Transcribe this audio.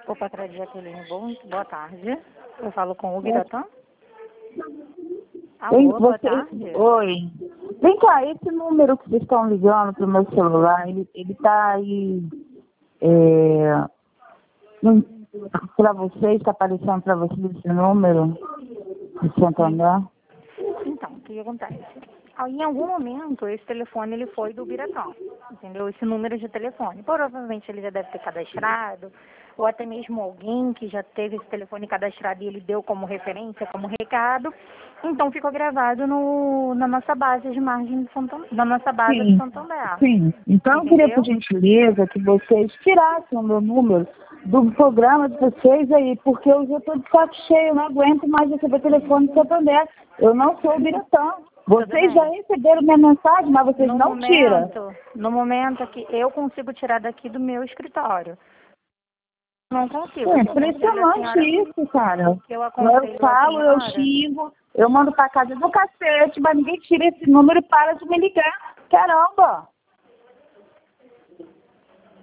Opa, Jaqueline, boa tarde. Eu falo com o Biratã. Alô, boa tarde. Oi. Vem cá, esse número que vocês estão ligando pro meu celular, ele tá aí para vocês, está aparecendo para vocês esse número de Santander? Então, o que acontece? Em algum momento, esse telefone ele foi do Biratã, entendeu? Esse número de telefone. Provavelmente ele já deve ter cadastrado, ou até mesmo alguém que já teve esse telefone cadastrado e ele deu como referência, como recado. Então, ficou gravado na nossa base de margem de Santander, na nossa base de Santander. Sim. Então, eu queria, por gentileza, que vocês tirassem o meu número do programa de vocês aí, porque eu já estou de saco cheio, eu não aguento mais receber telefone de Santander. Eu não sou o Biratã. Vocês já receberam minha mensagem, mas vocês não tiram. No momento que eu consigo tirar daqui do meu escritório. Não consigo. É impressionante isso, cara. Eu falo, eu xingo, eu mando pra casa do cacete, mas ninguém tira esse número e para de me ligar. Caramba!